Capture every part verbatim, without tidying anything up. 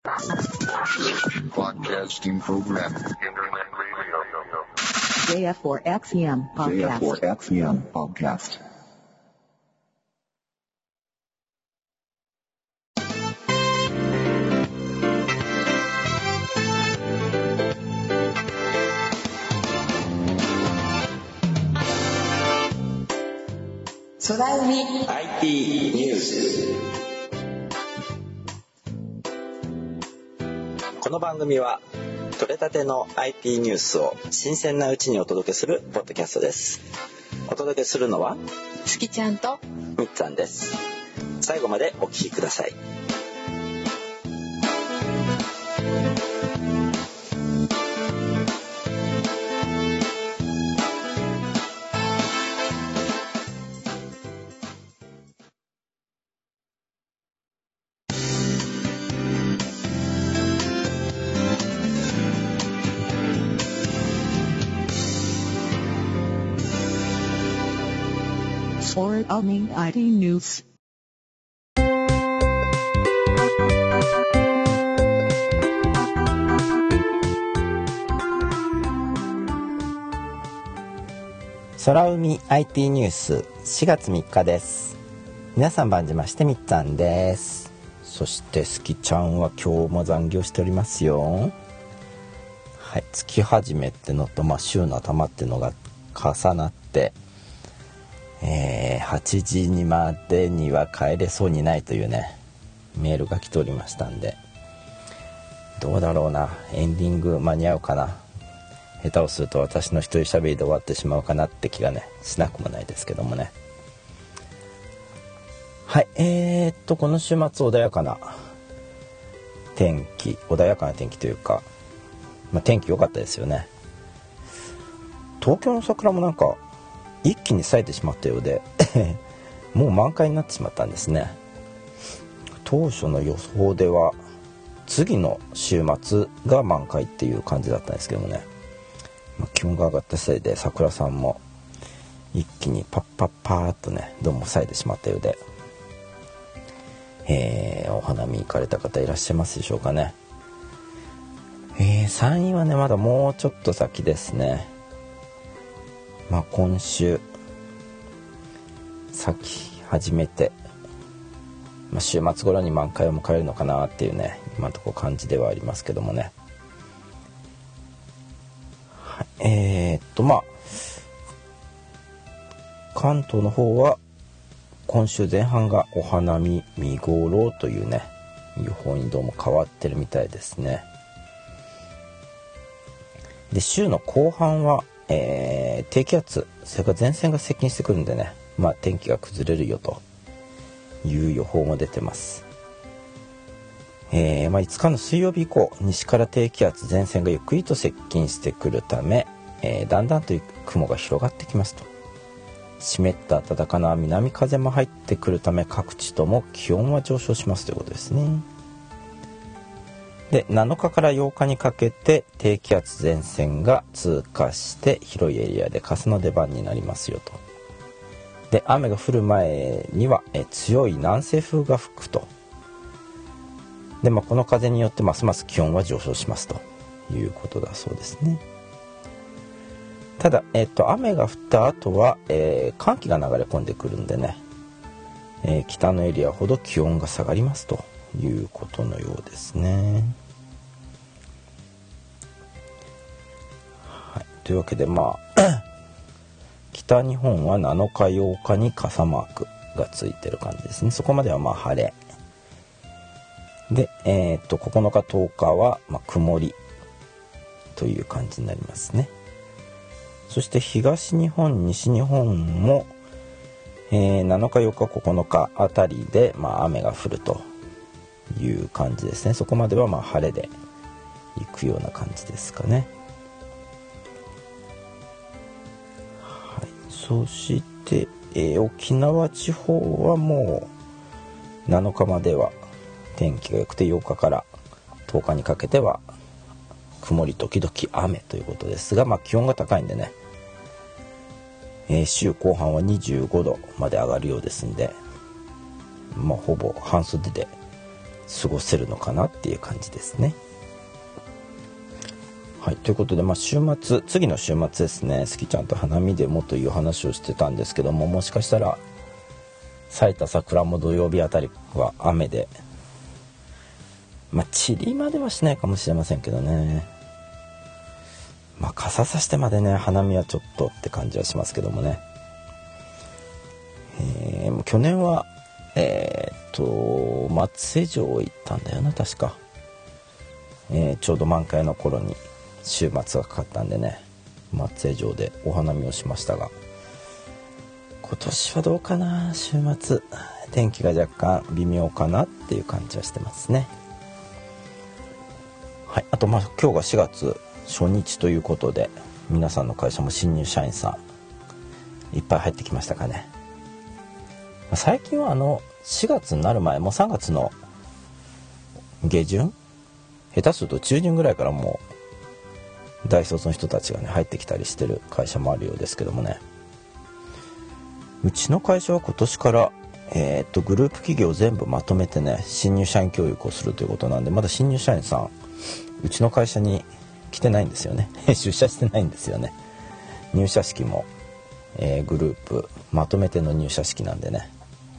Broadcasting program. Internet radio. ジェイエフフォーエックスイーエムpodcast. ジェイエフフォーエックスイーエムpodcast. Tsunami アイティー ニュース。この番組は取れたての アイティー ニュースを新鮮なうちにお届けするポッドキャストです。お届けするのはすきちゃんとみっつぁんです。最後までお聞きください。 Tsunami アイティー ニュース。 空海 アイティー ニュースしがつみっかです。皆さん晩じましてみっつぁんです。そしてすきちゃんは今日も残業しておりますよ。はい、月始めってのと、まあ、週の頭ってのが重なって、えー、はちじにまでには帰れそうにないというねメールが来ておりましたんで、どうだろうな、エンディング間に合うかな。下手をすると私の一人喋りで終わってしまうかなって気がねしなくもないですけどもね。はい、えー、っとこの週末穏やかな天気穏やかな天気というか、まあ、天気良かったですよね。東京の桜もなんか一気に咲いてしまったようでもう満開になってしまったんですね。当初の予想では次の週末が満開っていう感じだったんですけどもね、まあ、気温が上がったせいで桜さんも一気にパッパッパーっとねどうも咲いてしまったようで、えー、お花見行かれた方いらっしゃいますでしょうかね。えー、山陰はねまだもうちょっと先ですね。まあ、今週咲き始めて、まあ、週末頃に満開を迎えるのかなっていうね今のところ感じではありますけどもね。はい、えー、っとまあ関東の方は今週前半がお花見見頃というね予報にどうも変わってるみたいですね。で週の後半はえー、低気圧それから前線が接近してくるんでね、まあ、天気が崩れるよという予報も出てます。えーまあ、いつかの水曜日以降西から低気圧前線がゆっくりと接近してくるため、えー、だんだんと雲が広がってきますと。湿った暖かな南風も入ってくるため各地とも気温は上昇しますということですね。でなのかからようかにかけて低気圧前線が通過して広いエリアで傘の出番になりますよと。で雨が降る前にはえ強い南西風が吹くと。で、まあ、この風によってますます気温は上昇しますということだそうですね。ただ、えっと、雨が降った後は、えー、寒気が流れ込んでくるんでね、えー、北のエリアほど気温が下がりますということのようですね。はい、というわけでまあ北日本はなのかようかに傘マークがついてる感じですね。そこまではまあ晴れで、えー、っとここのかとおかはまあ曇りという感じになりますね。そして東日本西日本も、えー、なのかようかここのかあたりでまあ雨が降るという感じですね。そこまではまあ晴れで行くような感じですかね。はい、そして、えー、沖縄地方はもうなのかまでは天気が良くてようかからとおかにかけては曇り時々雨ということですが、まあ、気温が高いんでね、えー、週後半はにじゅうごどまで上がるようですんで、まあ、ほぼ半袖で過ごせるのかなっていう感じですね。はい、ということで、まあ、週末次の週末ですね、すきちゃんと花見でもという話をしてたんですけども、もしかしたら咲いた桜も土曜日あたりは雨で、まあ散りまではしないかもしれませんけどね、まあ傘さしてまでね花見はちょっとって感じはしますけどもね。えー、去年はえー、っと松江城行ったんだよな確か、えー、ちょうど満開の頃に週末がかかったんでね、松江城でお花見をしましたが、今年はどうかな、週末天気が若干微妙かなっていう感じはしてますね。はい、あとまあ今日がしがつ初日ということで、皆さんの会社も新入社員さんいっぱい入ってきましたかね。最近はあのしがつになる前、もうさんがつの下旬、下手すると中旬ぐらいからもう大卒の人たちがね入ってきたりしてる会社もあるようですけどもね。うちの会社は今年からえー、っとグループ企業を全部まとめてね新入社員教育をするということなんで、まだ新入社員さんうちの会社に来てないんですよね出社してないんですよね。入社式も、えー、グループまとめての入社式なんでね。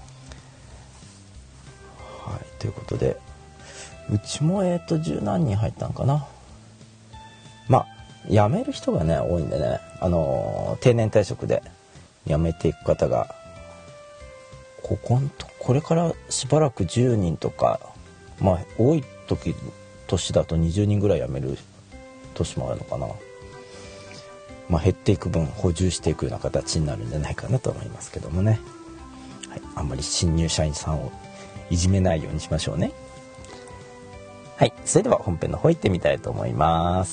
はい、ということでうちもえー、っと十何人入ったんかな。まあ辞める人がね多いんでね、あのー、定年退職で辞めていく方がここんとこれからしばらくじゅうにんとか、まあ多い時年だとにじゅうにんぐらい辞める年もあるのかな。まあ減っていく分補充していくような形になるんじゃないかなと思いますけどもね。はい、あんまり新入社員さんをいじめないようにしましょうね。はい、それでは本編の方行ってみたいと思います。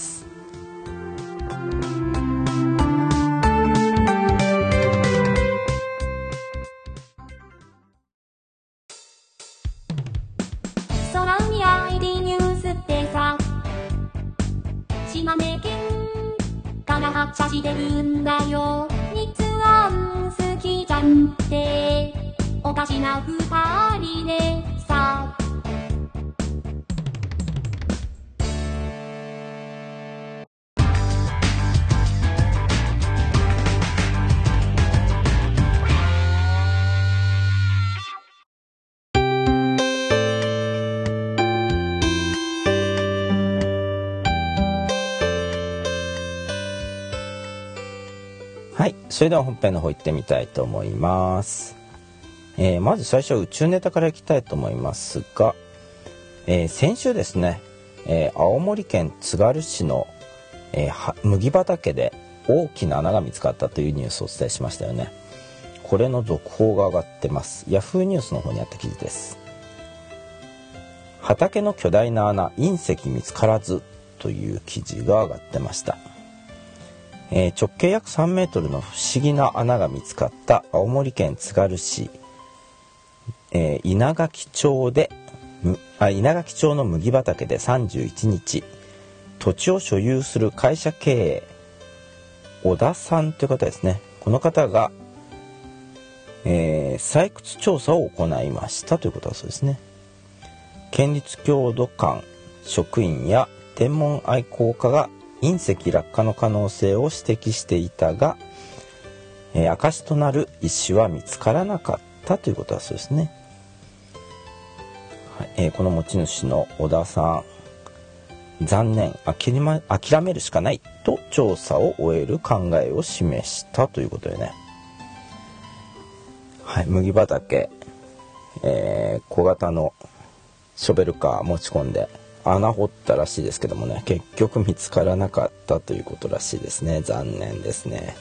空海 アイディー ニュースってさ、島根県から発車してるんだよ。日安好きじゃんっておかしな二人でさ。 はい、それでは本編の方行ってみたいと思います。えー、まず最初は宇宙ネタからいきたいと思いますが、えー、先週ですね、えー、青森県つがる市の、えー、麦畑で大きな穴が見つかったというニュースをお伝えしましたよね。これの続報が上がってます。ヤフーニュースの方にあった記事です。畑の巨大な穴、隕石見つからずという記事が上がってました。えー、直径約さんメートルの不思議な穴が見つかった青森県つがる市、えー、稲垣町であ稲垣町の麦畑でさんじゅういちにち、土地を所有する会社経営小田さんという方ですね。この方が、えー、採掘調査を行いましたということだそうですね。県立郷土館職員や天文愛好家が隕石落下の可能性を指摘していたが、えー、証となる石は見つからなかったということだそうですね。はい、えー、この持ち主の小田さん、残念、諦め、諦めるしかないと調査を終える考えを示したということでね。はい、麦畑、えー、小型のショベルカー持ち込んで穴掘ったらしいですけどもね、結局見つからなかったということらしいですね。残念ですね。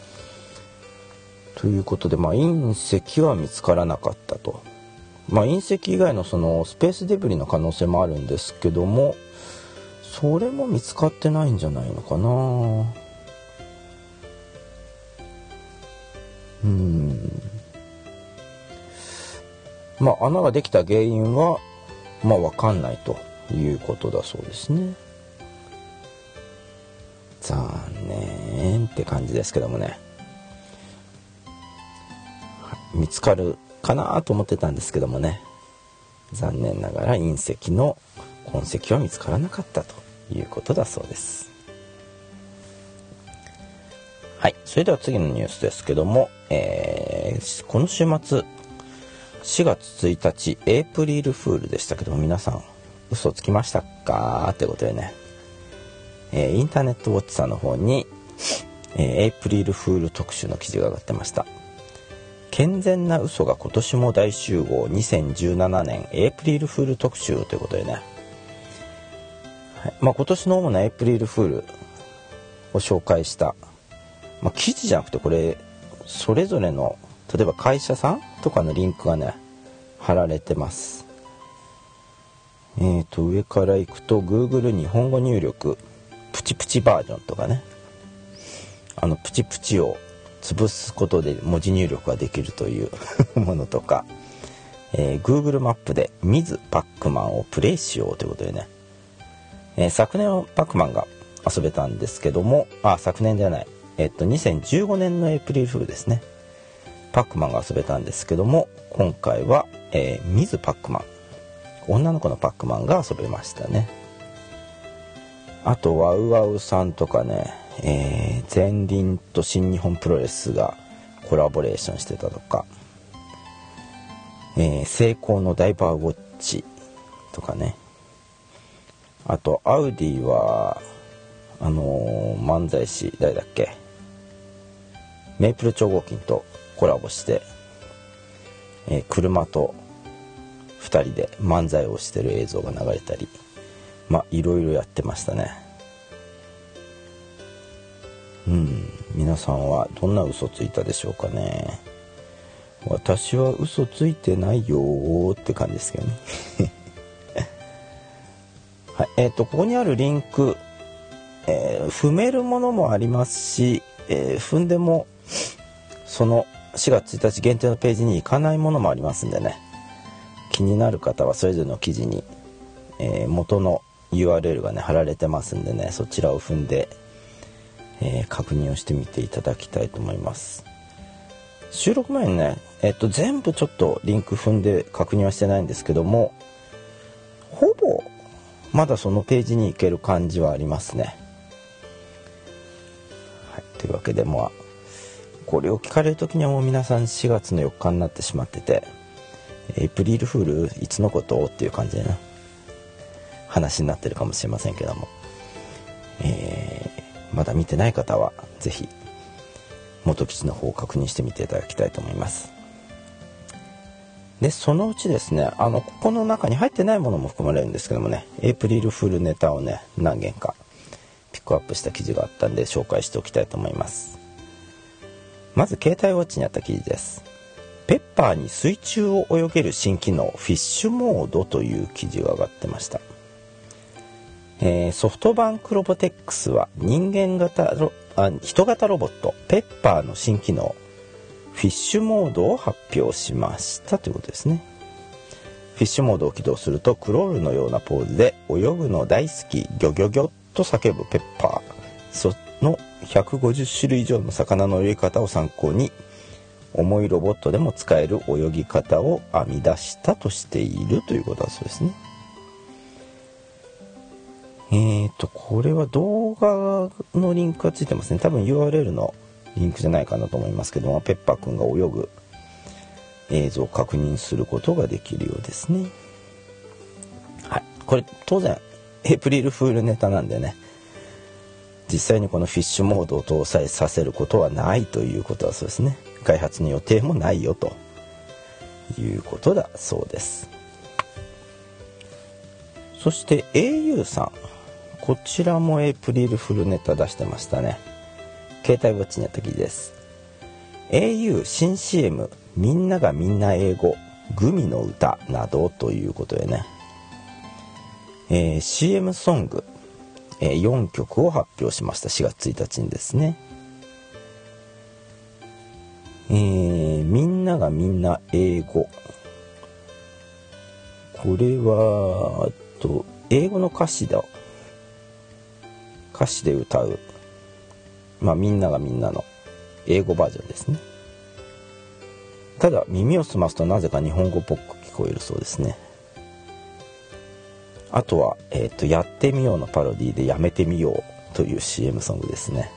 ということで、まあ、隕石は見つからなかったと。まあ、隕石以外のそのスペースデブリの可能性もあるんですけども、それも見つかってないんじゃないのかな。うーん。まあ、穴ができた原因はまあ分かんないということだそうですね。残念って感じですけどもね。見つかるかなと思ってたんですけどもね、 残念ながら隕石の痕跡は見つからなかったということだそうです。はい、それでは次のニュースですけども、えー、この週末しがつついたちエイプリルフールでしたけども、皆さん嘘つきましたかってことでね、えー、インターネットウォッチさんの方に、えー、エイプリルフール特集の記事が上がってました。健全な嘘が今年も大集合にせんじゅうななねんエイプリルフール特集ということでね、はい、まあ、今年の主なエイプリルフールを紹介した、まあ、記事じゃなくてこれそれぞれの例えば会社さんとかのリンクがね貼られてます。えーと上からいくと Google 日本語入力プチプチバージョンとかね、あのプチプチを潰すことで文字入力ができるというものとか、えー、Google マップでミズパックマンをプレイしようということでね、えー、昨年はパックマンが遊べたんですけども、あ昨年ではない、えっとにせんじゅうごねんのエイプリルフールですね、パックマンが遊べたんですけども、今回は、えー、ミズパックマン、女の子のパックマンが遊べましたね。あとワウワウさんとかね、えー、ゼンリンと新日本プロレスがコラボレーションしてたとか、えー、セイコーのダイバーウォッチとかね、あとアウディはあのー、漫才師誰だっけ、メイプル超合金とコラボして、えー、車とふたりで漫才をしてる映像が流れたり、まあいろいろやってましたね。うん、皆さんはどんな嘘ついたでしょうかね。私は嘘ついてないよーって感じですけどねはい、えーとここにあるリンク、えー、踏めるものもありますし、えー、踏んでもそのしがつついたち限定のページに行かないものもありますんでね、気になる方はそれぞれの記事に、えー、元の ユーアールエル がね貼られてますんでね、そちらを踏んで、えー、確認をしてみていただきたいと思います。収録前にね、えっと全部ちょっとリンク踏んで確認はしてないんですけども、ほぼまだそのページに行ける感じはありますね。はい、というわけでまあこれを聞かれる時にはもう皆さんしがつのよっかになってしまってて、エイプリルフールいつのことっていう感じでね話になってるかもしれませんけども、えー、まだ見てない方はぜひ元記事の方を確認してみていただきたいと思います。でそのうちですね、あのここの中に入ってないものも含まれるんですけどもね、エイプリルフールネタをね何件かピックアップした記事があったんで紹介しておきたいと思います。まず携帯ウォッチにあった記事です。ペッパーに水中を泳げる新機能フィッシュモードという記事が上がってました。えー、ソフトバンクロボテックスは人間型ロあ人型ロボットペッパーの新機能フィッシュモードを発表しましたということですね。フィッシュモードを起動するとクロールのようなポーズで泳ぐの大好きギョギョギョと叫ぶペッパー、そのひゃくごじゅっしゅるい以上の魚の泳ぎ方を参考に重いロボットでも使える泳ぎ方を編み出したとしているということだそうですね。えーとこれは動画のリンクがついてますね。多分 ユーアールエル のリンクじゃないかなと思いますけども、ペッパーくんが泳ぐ映像を確認することができるようですね。はい、これ当然エイプリルフールネタなんでね、実際にこのフィッシュモードを搭載させることはないということだそうですね。開発の予定もないよということだそうです。そして エーユー さん、こちらもエイプリルフルネタ出してましたね。携帯ウォッチにあった記事です。 エーユー 新 シーエム みんながみんな英語グミの歌などということでね、えー、シーエム ソング、えー、よんきょくを発表しました。しがつついたちにですね。えー、みんながみんな英語、これはと英語の歌詞だ歌詞で歌う、まあみんながみんなの英語バージョンですね。ただ耳を澄ますとなぜか日本語っぽく聞こえるそうですね。 あとは、えーと、やってみようのパロディでやめてみようという シーエム ソングですね。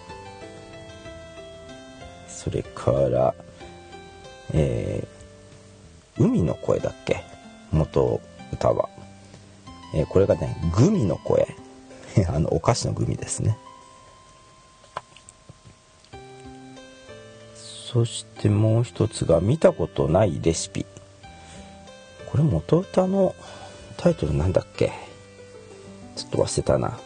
それから、えー、海の声だっけ、元歌は、えー、これがね、グミの声あのお菓子のグミですね。そしてもう一つが見たことないレシピ。これ元歌のタイトルなんだっけ、ちょっと忘れたな、はい、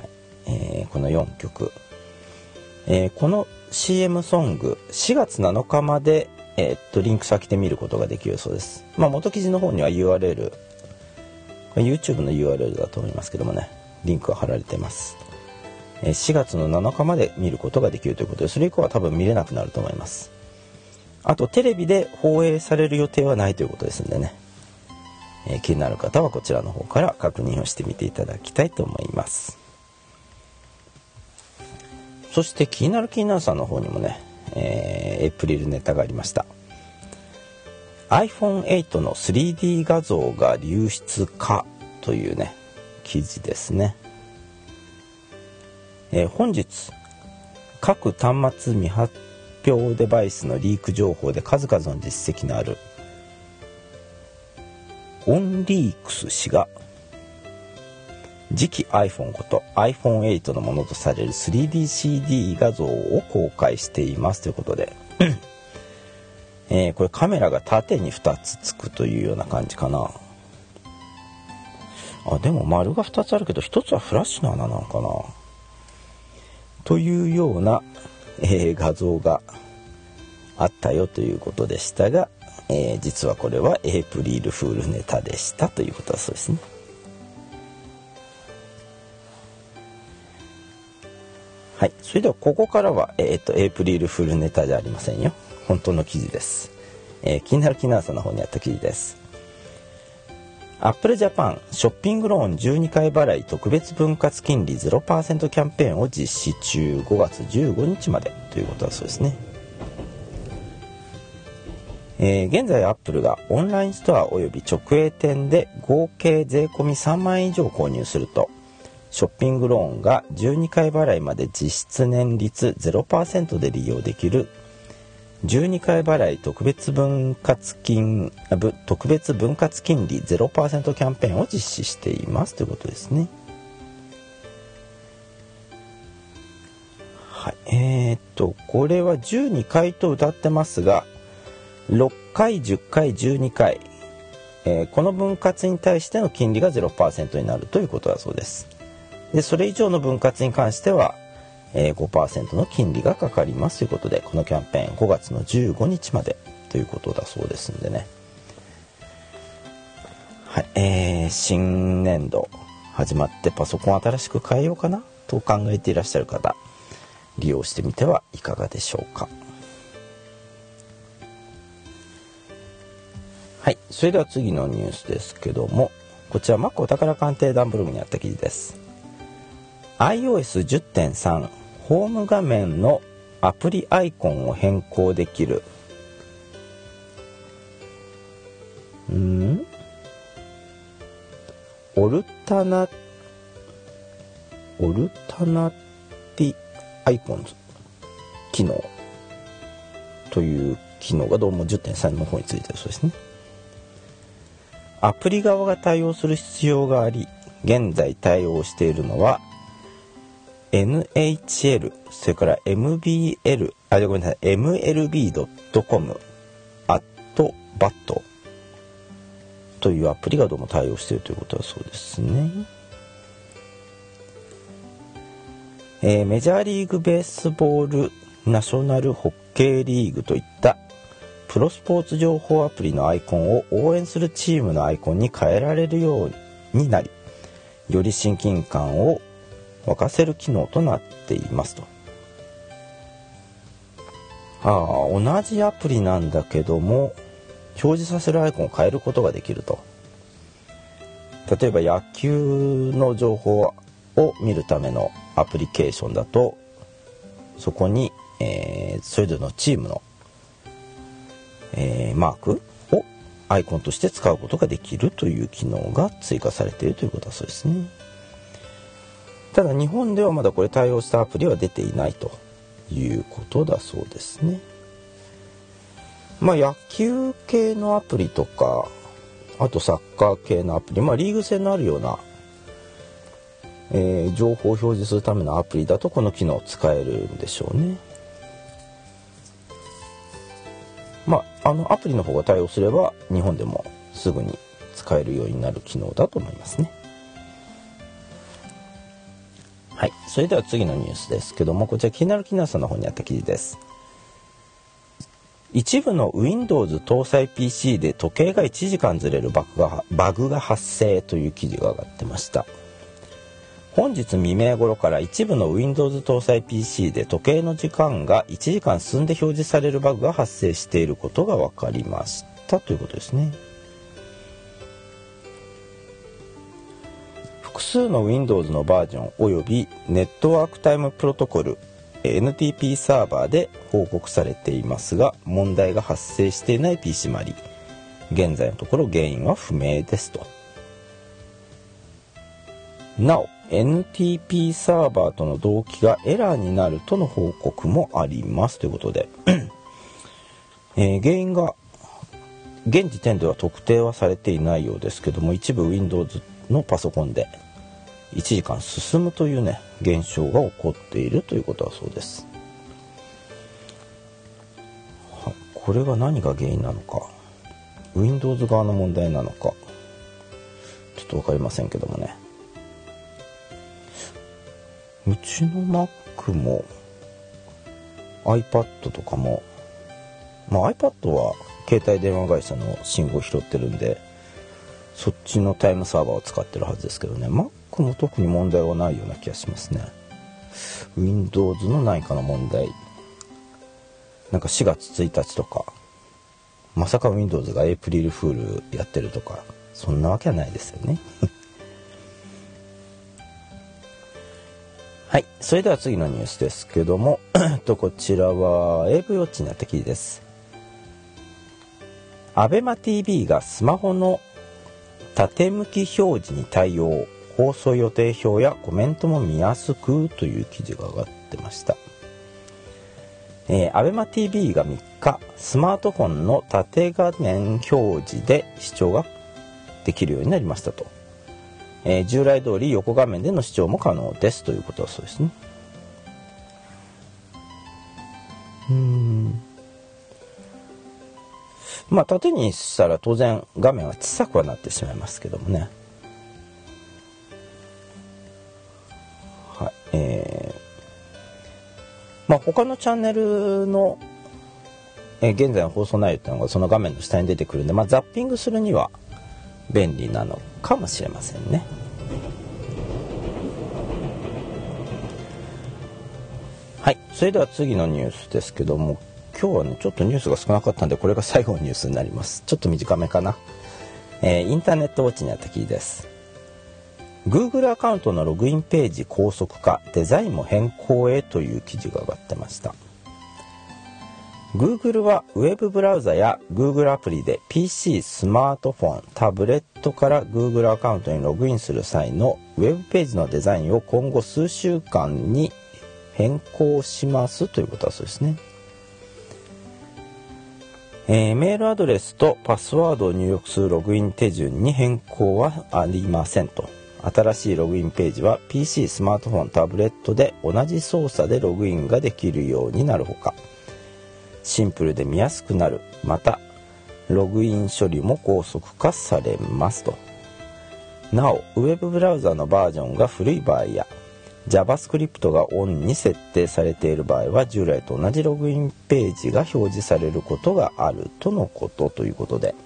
えー、このよんきょく、えー、この シーエム ソングしがつなのかまで、えー、っとリンク先で見ることができるそうです。まあ、元記事の方には ユーアールエル、これ YouTube の ユーアールエル だと思いますけどもね、リンクが貼られています。えー、しがつのなのかまで見ることができるということで、それ以降は多分見れなくなると思います。あとテレビで放映される予定はないということですんでね、えー、気になる方はこちらの方から確認をしてみていただきたいと思います。そして気になる気になるさんの方にもね、えー、エイプリルネタがありました。 アイフォンエイト の スリーディー 画像が流出かというね記事ですね。えー、本日各端末未発表デバイスのリーク情報で数々の実績のあるオンリークス氏が次期 iPhone こと アイフォンエイト のものとされる スリーディーシーディー 画像を公開していますということで、えー、これカメラが縦にふたつつくというような感じかな。あ、でも丸がふたつあるけどひとつはフラッシュの穴なのかなというような、えー、画像があったよということでしたが、えー、実はこれはエイプリルフールネタでしたということだそうですね。はい、それではここからは、えー、とエイプリルフールネタじゃありませんよ、本当の記事です。えー、気になる気になるさんの方にあった記事です。アップルジャパンショッピングローンじゅうにかい払い特別分割金利 ゼロパーセント キャンペーンを実施中、ごがつじゅうごにちまでということだそうですね。えー、現在アップルがオンラインストアおよび直営店で合計税込みさんまんえん以上購入するとショッピングローンがじゅうにかい払いまで実質年率 ゼロパーセント で利用できるじゅうにかい払い特別分割金特別分割金利 ゼロパーセント キャンペーンを実施していますということですね。はい、えー、っとこれはじゅうにかいと謳ってますがろっかいじゅっかいじゅうにかい、えー、この分割に対しての金利が ゼロパーセント になるということだそうです。でそれ以上の分割に関しては、えー、ごパーセント の金利がかかりますということで、このキャンペーンごがつのじゅうごにちまでということだそうですんでね。はい、えー、新年度始まってパソコン新しく変えようかなと考えていらっしゃる方、利用してみてはいかがでしょうか。はい、それでは次のニュースですけども、こちら Mac お宝鑑定団ブログにあった記事です。 アイオーエスじゅってんさん ホーム画面のアプリアイコンを変更できるんオルタナオルタナティアイコンズ機能という機能がどうも じゅってんさん の方についてるそうですね。アプリ側が対応する必要があり、現在対応しているのは エヌエイチエル、それから エムビーエル、あ、ごめんなさい、エムエルビードットコム アットバット というアプリがどうも対応しているということだそうですね。えー、メジャーリーグベースボール、ナショナルホッケーリーグといったプロスポーツ情報アプリのアイコンを応援するチームのアイコンに変えられるようになり、より親近感を沸かせる機能となっていますと。ああ、同じアプリなんだけども表示させるアイコンを変えることができると。例えば野球の情報を見るためのアプリケーションだと、そこに、えー、それぞれのチームの、えー、マークをアイコンとして使うことができるという機能が追加されているということだそうですね。ただ日本ではまだこれ対応したアプリは出ていないということだそうですね。まあ野球系のアプリとか、あとサッカー系のアプリ、まあリーグ戦のあるような、えー、情報を表示するためのアプリだとこの機能を使えるんでしょうね。まああのアプリの方が対応すれば日本でもすぐに使えるようになる機能だと思いますね。はい、それでは次のニュースですけども、こちら気になる気なさんの方にあった記事です。一部の Windows 搭載 ピーシー で時計がいちじかんずれるバグが、バグが発生という記事が上がってました。本日未明頃から一部の Windows 搭載 ピーシー で時計の時間がいちじかん進んで表示されるバグが発生していることが分かりましたということですね。複数の Windows のバージョンおよびネットワークタイムプロトコル エヌティーピー サーバーで報告されていますが、問題が発生していない ピーシー もあり、現在のところ原因は不明ですと。なお エヌティーピー サーバーとの同期がエラーになるとの報告もありますということで、えー、原因が現時点では特定はされていないようですけども、一部 Windows のパソコンでいちじかん進むというね現象が起こっているということだそうです。はい、これが何が原因なのか、 Windows 側の問題なのかちょっと分かりませんけどもね。うちの Mac も iPad とかも、まあ iPad は携帯電話会社の信号を拾ってるんでそっちのタイムサーバーを使ってるはずですけどね、 Mac も特に問題はないような気がしますね。 Windows の何かの問題、なんかしがつついたちとか、まさか Windows がエイプリルフールやってるとかそんなわけはないですよねはい、それでは次のニュースですけどもとこちらは エーブイ ウォッチになった記事です。アベマ ティービー がスマホの縦向き表示に対応、放送予定表やコメントも見やすくという記事が上がってました。えー、アベマ ティービー がみっかスマートフォンの縦画面表示で視聴ができるようになりましたと。えー、従来通り横画面での視聴も可能ですということだそうですね。うーんまあ縦にしたら当然画面は小さくはなってしまいますけどもね。はい、えー、まあ他のチャンネルの、えー、現在の放送内容というのがその画面の下に出てくるんで、まあザッピングするには便利なのかもしれませんね。はい、それでは次のニュースですけども、今日はねちょっとニュースが少なかったんでこれが最後のニュースになります。ちょっと短めかな。えー、インターネットウォッチにあった記事です。 Google アカウントのログインページ高速化、デザインも変更へという記事が上がってました。 Google はウェブブラウザや Google アプリで ピーシー、スマートフォン、タブレットから Google アカウントにログインする際のウェブページのデザインを今後数週間に変更しますということだそうですね。えー、メールアドレスとパスワードを入力するログイン手順に変更はありませんと。新しいログインページは ピーシー、スマートフォン、タブレットで同じ操作でログインができるようになるほか、シンプルで見やすくなる。またログイン処理も高速化されますと。なおウェブブラウザのバージョンが古い場合や JavaScript がオンに設定されている場合は従来と同じログインページが表示されることがあるとのことということで、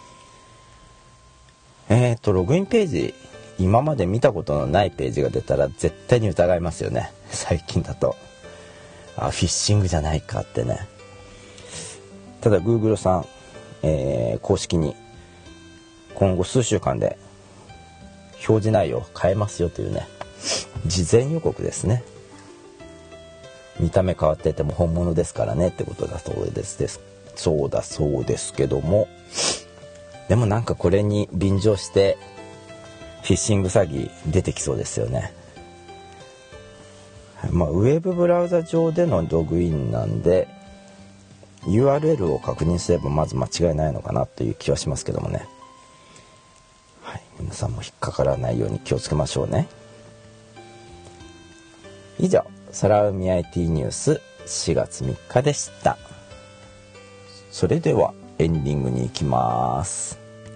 えーとログインページ今まで見たことのないページが出たら絶対に疑いますよね。最近だとあフィッシングじゃないかってね。ただ Google さん、えー、公式に今後数週間で表示内容を変えますよというね事前予告ですね。見た目変わってても本物ですからねってことだそうです。ですそうだそうですけども、 でもなんかこれに便乗してフィッシング詐欺出てきそうですよね。まあ、ウェブブラウザ上でのログインなんで ユーアールエル を確認すればまず間違いないのかなという気はしますけどもね。はい、皆さんも引っかからないように気をつけましょうね。以上、空海 アイティー ニュースしがつみっかでした。それではエンディングに行きます。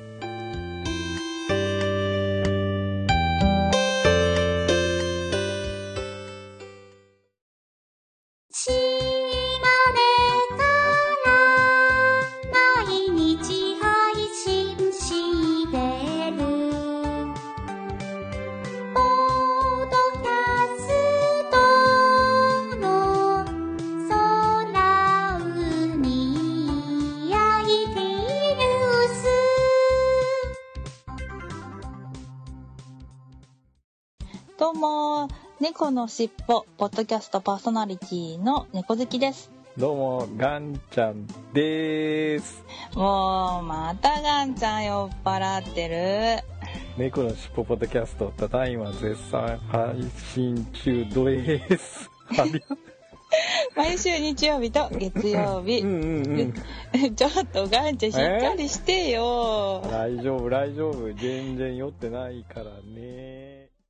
どうも、猫のしっぽポッドキャストパーソナリティの猫好きです。 どうも、ガンちゃんです。 もうまたガンちゃん酔っ払ってる。 猫のしっぽポッドキャスト、ただいま絶賛配信中です。 毎週日曜日と月曜日。うんうんうん、ちょっとガンちゃんしっかりしてよ。 大丈夫大丈夫、全然酔ってないからね。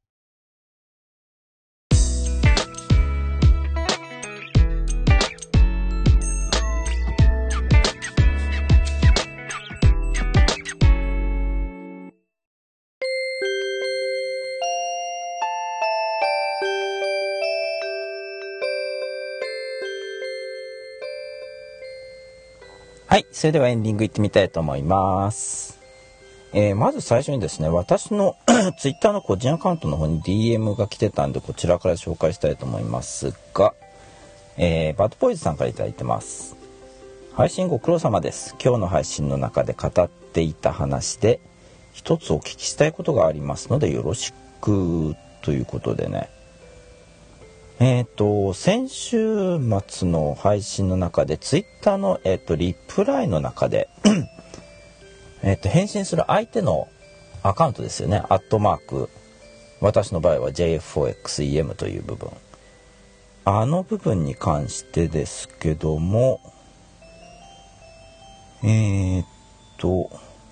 はい、それではエンディングいってみたいと思います。えー、まず最初にですね、私のツイッターの個人アカウントの方に ディーエム が来てたんで、こちらから紹介したいと思いますが、えー、バッドボーイズさんからいただいてます。配信ご苦労様です。今日の配信の中で語っていた話で一つお聞きしたいことがありますのでよろしくということでね、えーと先週末の配信の中でツイッターの、えー、とリプライの中でえーと返信する相手のアカウントですよね、アットマーク、私の場合は ジェイエフオーエックスイーエム という部分、あの部分に関してですけども、えーと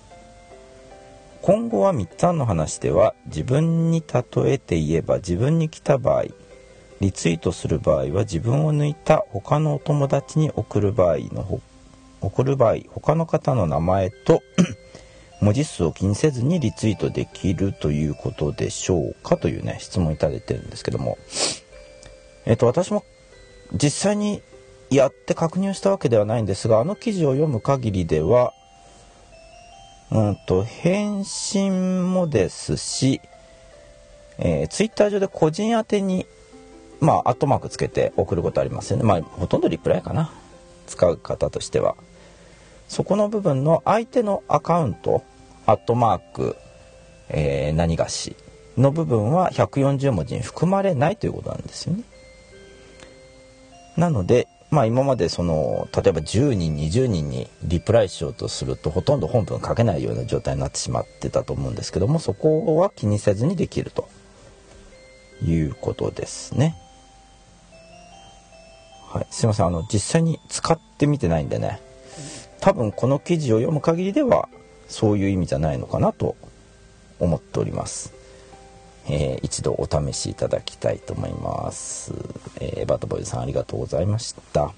今後はみっつあんの話では、自分に例えて言えば自分に来た場合、リツイートする場合は自分を抜いた他のお友達に送る場合の送る場合他の方の名前と文字数を気にせずにリツイートできるということでしょうかというね質問いただいてるんですけども、えっと私も実際にやって確認したわけではないんですが、あの記事を読む限りではうんと返信もですし、えー、ツイッター上で個人宛てにまあアットマークつけて送ることありますよね。まあほとんどリプライかな、使う方としては。そこの部分の相手のアカウントアットマーク、えー、何がしの部分はひゃくよんじゅうもじに含まれないということなんですよね。なのでまあ今までその例えばじゅうにんにじゅうにんにリプライしようとするとほとんど本文書けないような状態になってしまってたと思うんですけども、そこは気にせずにできるということですね。はい、すいません、あの実際に使ってみてないんでね、多分この記事を読む限りではそういう意味じゃないのかなと思っております。えー、一度お試しいただきたいと思います。えー、バッドボーイズさんありがとうございました。はい、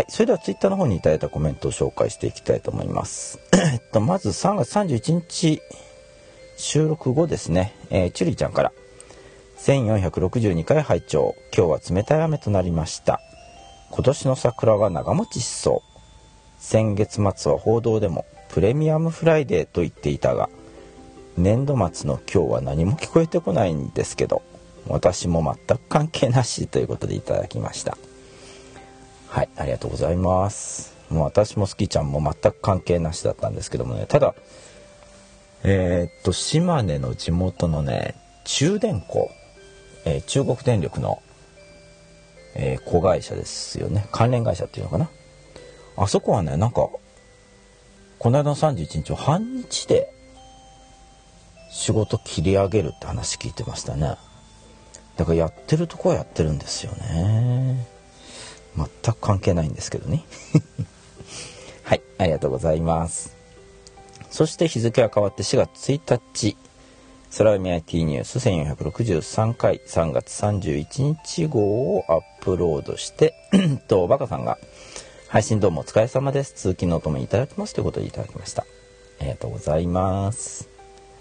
それではツイッターの方にいただいたコメントを紹介していきたいと思います。えっとまずさんがつさんじゅういちにち収録後ですね、えー、チュリーちゃんからせんよんひゃくろくじゅうにかい拝聴、今日は冷たい雨となりました。今年の桜は長持ちしそう。先月末は報道でもプレミアムフライデーと言っていたが、年度末の今日は何も聞こえてこないんですけど、私も全く関係なしということでいただきました。はい、ありがとうございます。もう私もスキちゃんも全く関係なしだったんですけどもね、ただえー、っと島根の地元のね中電工、えー、中国電力の、えー、子会社ですよね、関連会社っていうのかな。あそこはねなんかこの間のさんじゅういちにちを半日で仕事切り上げるって話聞いてましたね。だからやってるとこはやってるんですよね。全く関係ないんですけどねはい、ありがとうございます。そして日付は変わってしがつついたち、空海 アイティー ニュースせんよんひゃくろくじゅうさんかいさんがつさんじゅういちにち号をアップロードしてとバカさんが配信どうもお疲れ様です、通勤のお供にいただきますということでいただきました。ありがとうございます。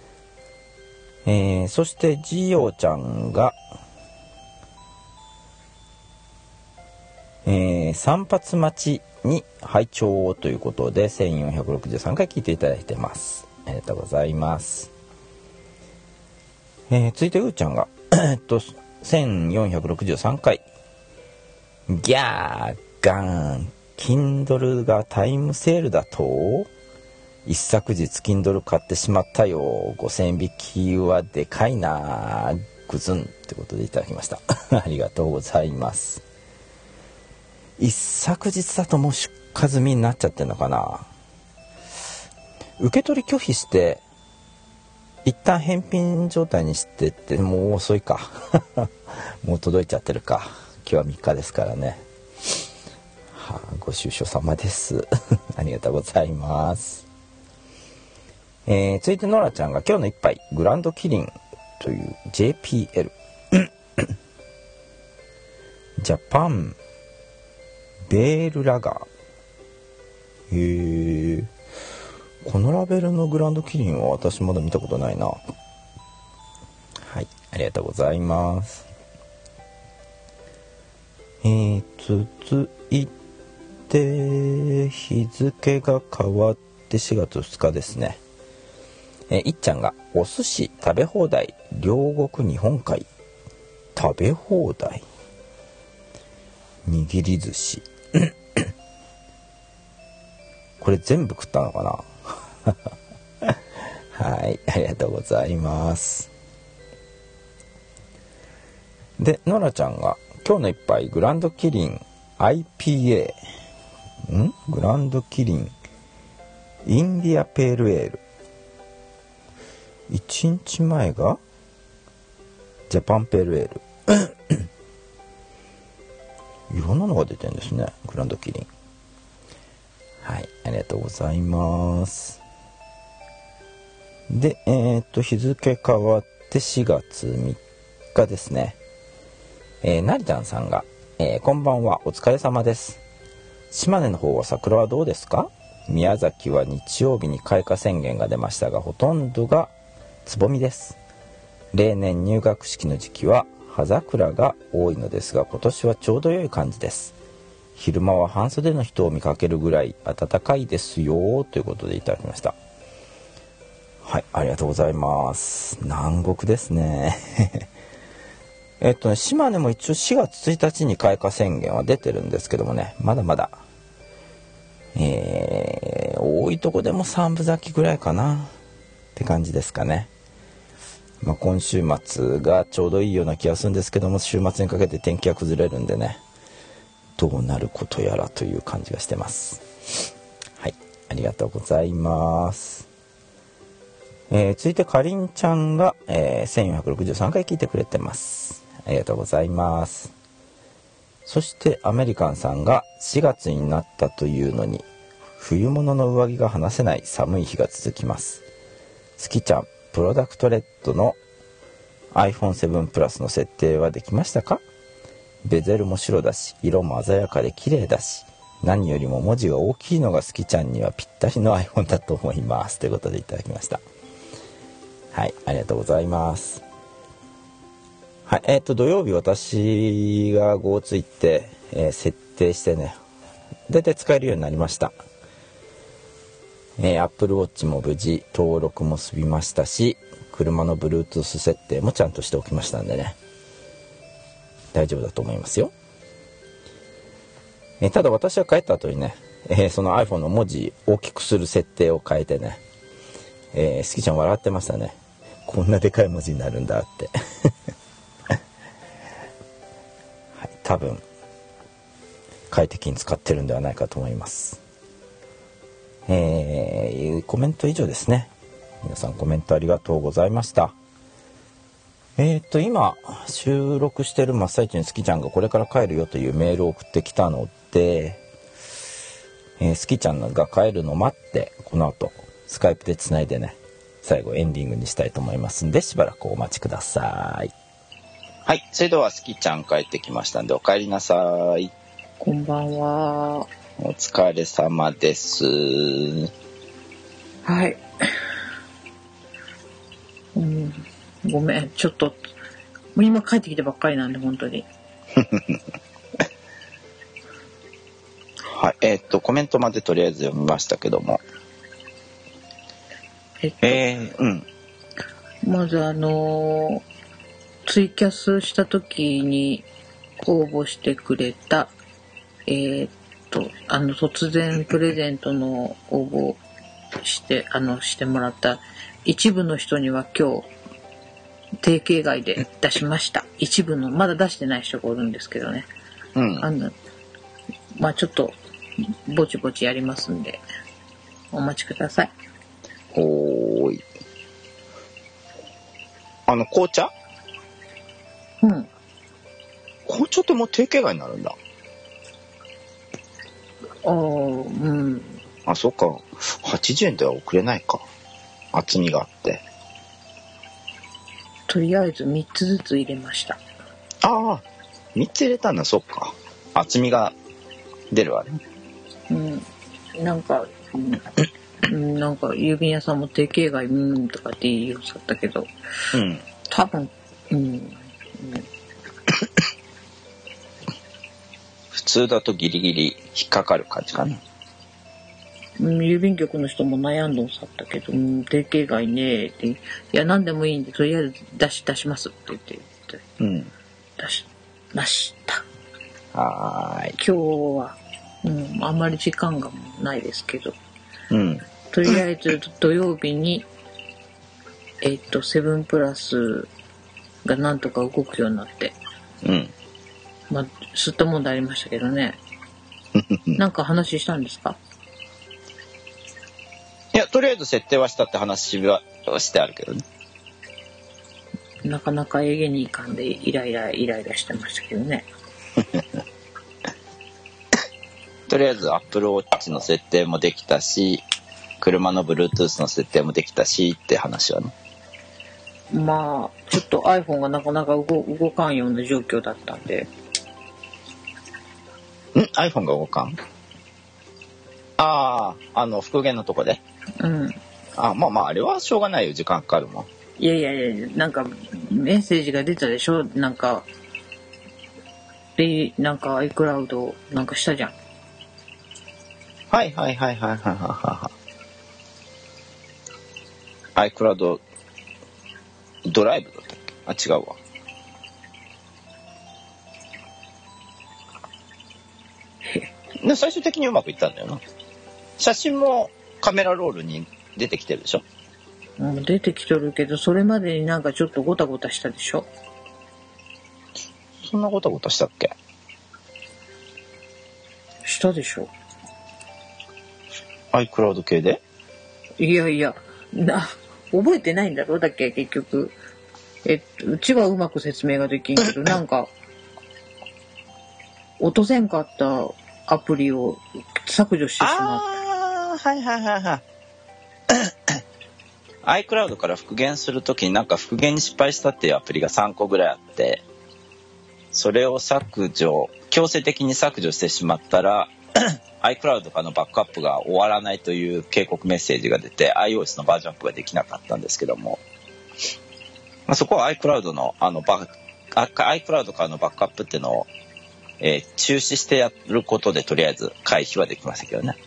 えー、そしてジオちゃんが、えー、散髪待ちに拝聴ということでせんよんひゃくろくじゅうさんかい聞いていただいてます。ありがとうございます。えー、続いてうーちゃんがえっとせんよんひゃくろくじゅうさんかいギャーガーン Kindle がタイムセールだと一昨日 Kindle 買ってしまったよ、ごせんえん引きはでかいな、グズンってことでいただきましたありがとうございます。一昨日だともう出荷済みになっちゃってるのかな。受け取り拒否して一旦返品状態にしてってもう遅いかもう届いちゃってるか。今日はみっかですからね、はあ、ご愁傷様ですありがとうございます。えー、続いてノラちゃんが今日の一杯グランドキリンという ジェーピーエル ジャパンベールラガー。へえ、このラベルのグランドキリンは私まだ見たことないな。はい、ありがとうございます。えー、続いて日付が変わってしがつふつかですね。えー、いっちゃんがお寿司食べ放題両国日本海食べ放題握り寿司これ全部食ったのかなはい、ありがとうございます。でノラちゃんが今日の一杯グランドキリン アイピーエー んグランドキリンインディアペールエール、いちにちまえがジャパンペールエールいろんなのが出てるんですね、グランドキリン。はい、ありがとうございます。でえー、っと日付変わってしがつみっかですね。えー、なりたんさんが、えー、こんばんは、お疲れ様です。島根の方は桜はどうですか？宮崎は日曜日に開花宣言が出ましたが、ほとんどがつぼみです。例年入学式の時期は葉桜が多いのですが、今年はちょうど良い感じです。昼間は半袖の人を見かけるぐらい暖かいですよということでいただきました。はい、ありがとうございます。南国ですねえっとね島根も一応しがつついたちに開花宣言は出てるんですけどもね、まだまだえー、多いとこでも三分咲きぐらいかなって感じですかね。まあ、今週末がちょうどいいような気がするんですけども、週末にかけて天気が崩れるんでね、どうなることやらという感じがしてます。はい、ありがとうございます。えー、続いてかりんちゃんが、えー、せんよんひゃくろくじゅうさんかい聞いてくれてます。ありがとうございます。そしてアメリカンさんがしがつになったというのに冬物の上着が離せない寒い日が続きます。スキちゃん、プロダクトレッドの アイフォンセブン プラスの設定はできましたか？ベゼルも白だし、色も鮮やかで綺麗だし、何よりも文字が大きいのがスキちゃんにはぴったりの iPhone だと思いますということでいただきました。はい、ありがとうございます。はい、えっと土曜日私が ゴーツイって、えー、設定してね、だいたい使えるようになりました。えー、Apple Watch も無事登録も済みましたし、車の Bluetooth 設定もちゃんとしておきましたんでね、大丈夫だと思いますよ。えー、ただ私は帰った後にね、えー、その iPhone の文字大きくする設定を変えてね、えー、スキちゃん笑ってましたね。こんなでかい文字になるんだってはい、多分快適に使ってるんではないかと思います。 えー、コメント以上ですね。皆さんコメントありがとうございました。えーと今収録してる真っ最中にスキちゃんがこれから帰るよというメールを送ってきたので、えー、スキちゃんが帰るのを待ってこの後スカイプでつないでね、最後エンディングにしたいと思いますんで、しばらくお待ちください。はい、それではスキちゃん帰ってきましたんでお帰りなさい。 こんばんは。 お疲れ様です。 はい、うん、ごめん、ちょっともう今帰ってきてばっかりなんで本当にはい、えー、っとコメントまでとりあえず読みましたけども、 えっと、 えー、うんまずあのー、ツイキャスした時に応募してくれたえー、っとあの突然プレゼントの応募してあのしてもらった一部の人には今日定型外で出しました。一部のまだ出してない人がおるんですけどね、 うん、 あのまあちょっとぼちぼちやりますんでお待ちください。 おーい。あの紅茶？ うん。 紅茶ってもう定型外になるんだ。 ああ、うん。 あ、そっか。はちじゅうえんでは送れないか。厚みがあって。 とりあえずみっつずつ入れました。 ああ、みっつ入れたんだ。そっか。厚みが出るわね。 うん。なんか、うん、なんか郵便屋さんも定型外うんとかって言いようだったけど、 うん。 多分、うん。うん、 普通だとギリギリ引っかかる感じかな。 うん、郵便局の人も悩んどんさったけど、うん、定型外ねって、いや何でもいいんでとりあえず出し出しますって言って、 うん、 出しました。 はーい。 今日は、うん、あんまり時間がないですけど、 うん、 とりあえず土曜日にえっとセブンプラスがなんとか動くようになって、 うん、 まあ吸ったもんでありましたけどね。なんか話したんですか？ いや、とりあえず設定はしたって話はしてあるけどね。 なかなかえげにいかんでイライライライラしてましたけどね。 とりあえず Apple Watch の設定もできたし、車の Bluetooth の設定もできたしって話はね。 まあちょっと iPhone がなかなか動、動かんような状況だったんで。 ん ?iPhone が動かん？ああ、あの復元のとこで。 うん。 あ、まあまああれはしょうがないよ、時間かかるもん。 いやいやいや、なんかメッセージが出たでしょ、なんかでなんか iCloud なんかしたじゃん。 はいはいはいはいはいはいはい。iCloud ドライブだったっけ？あ、違うわ。で最終的にうまくいったんだよな。写真もカメラロールに出てきてるでしょ。 うん、出てきとるけどそれまでになんかちょっとゴタゴタしたでしょ。 そんなゴタゴタしたっけ？ したでしょ。 iCloud 系で？ いやいや、な覚えてないんだろだっけ結局。えうちはうまく説明ができんけどなんか落とせんかったアプリを削除してしまった。 ああ、はいはいはいはい。iCloud から復元するときになんか復元に失敗したっていうアプリがさんこぐらいあって、それを削除、強制的に削除してしまったらiCloud からのバックアップが終わらないという警告メッセージが出て iOS のバージョンアップができなかったんですけども、まあ、そこは iCloud のあのバ iCloud からのバックアップっていうのを、えー、中止してやることでとりあえず回避はできましたけどね。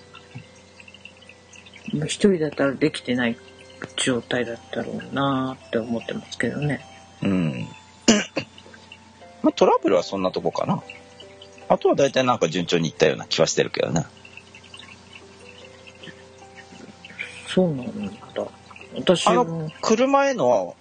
一人だったらできてない状態だったろうなって思ってますけどね。 うん。まあ、トラブルはそんなとこかな。あとは大体なんか順調にいったような気はしてるけどね。 そうなんだ。私あの車への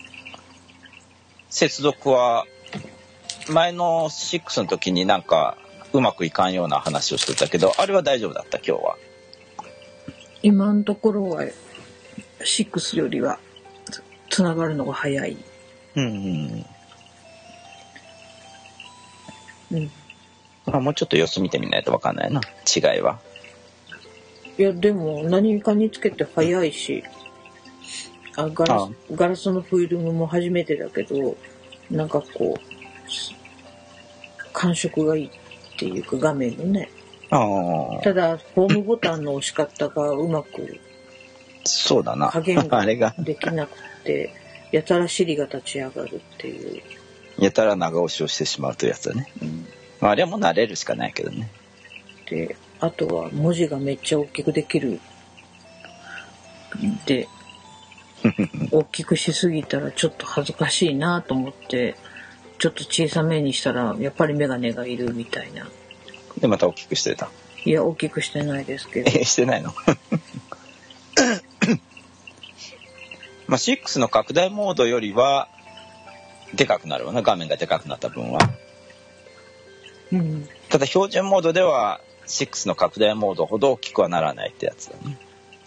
接続は前のろくの時になんかうまくいかんような話をしてたけど、あれは大丈夫だった今日は。 今のところはろくよりはつながるのが早い。 うんうんうん。 まあ、もうちょっと様子見てみないと分かんないな、違いは。 いやでも何かにつけて早いし、あガラス、ガラスのフィルムも初めてだけど、なんかこう感触がいいっていうか画面のね。 あただホームボタンの押し方がうまくそうだな加減あれがができなくてやたら尻が立ち上がるっていう。 やたら長押しをしてしまうというやつだね。うん、まあ、あれはもう慣れるしかないけどね。 で、あとは文字がめっちゃ大きくできる。で、大きくしすぎたらちょっと恥ずかしいなと思って、ちょっと小さめにしたらやっぱりメガネがいるみたいな。 でまた大きくしてた。 いや大きくしてないですけど。 えしてないの？まあろくの拡大モードよりはでかくなるわな、画面がでかくなった分は。 うん。 ただ標準モードではろくの拡大モードほど大きくはならないってやつだね。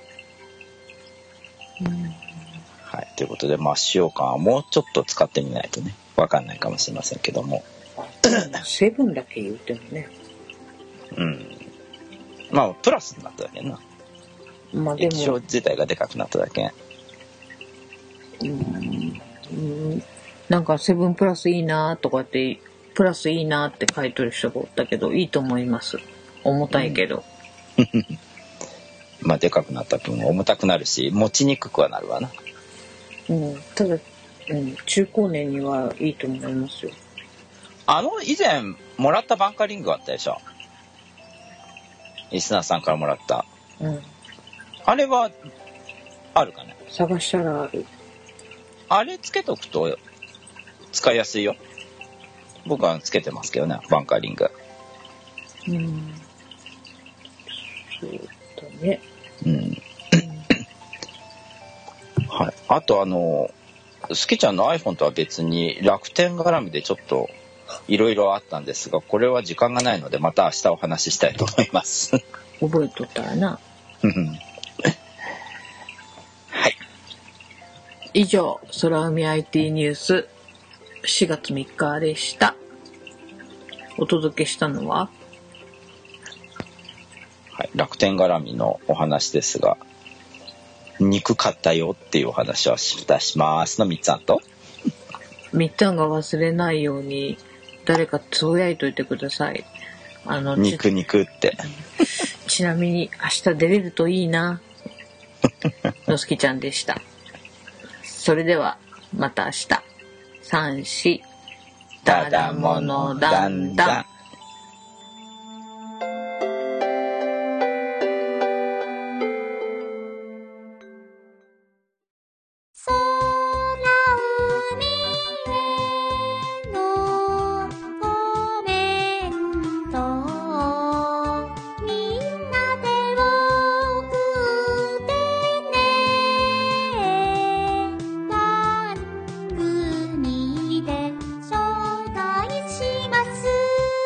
うん、 はい、ということでまあ使用感はもうちょっと使ってみないとね分かんないかもしれませんけども。 セブンだけ言うてもね。 うん。まあプラスになっただけな。 まあでも液晶自体がでかくなっただけ。 うん、うん、なんかセブンプラスいいなとかってプラスいいなって書いてる人がおったけどいいと思います。重たいけど。 うん、まあでかくなった分重たくなるし持ちにくくはなるわな。 うん、ただ、うん、中高年にはいいと思いますよ。 あの以前もらったバンカリングあったでしょ。リスナーさんからもらった。 うん。 あれはあるかね。 探したらある。 あれつけとくと使いやすいよ。僕はつけてますけどね、バンカーリング。 うん。そうだね。 うん。うん、はい。あとあのスキちゃんの iPhone とは別に楽天絡みでちょっといろいろあったんですが、これは時間がないのでまた明日お話ししたいと思います。 覚えとったらな。 はい。 以上、空海 アイティー ニュースしがつみっかでした。お届けしたのは、 はい、楽天絡みのお話ですが、憎かったよっていうお話をいたしますのみっつぁんと、 みっつぁんが忘れないように誰かつぶやいといてください。あの肉肉ってちなみに明日出れるといいなのすきちゃんでした。それではまた明日。さん、しただものだんだん。 番組で紹介します。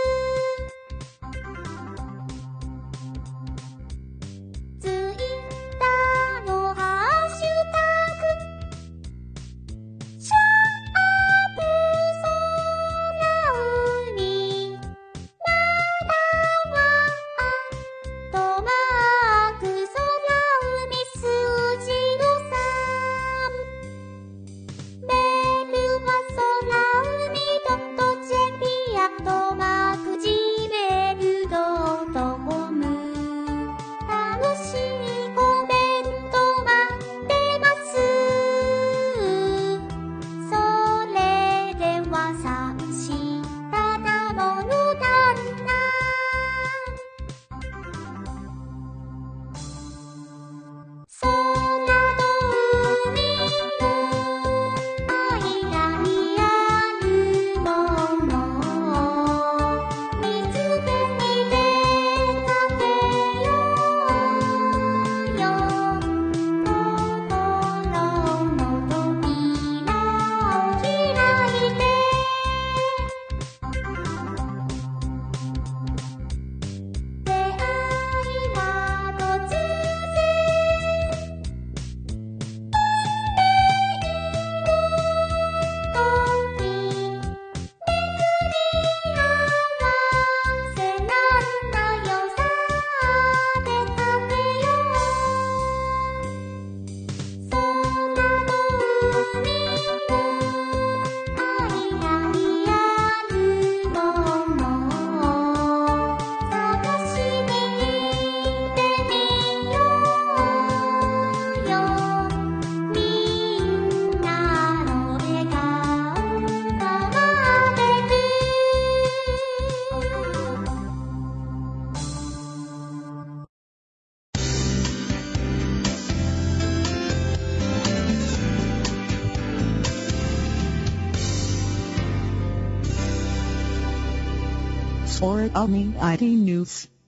or only アイティー News.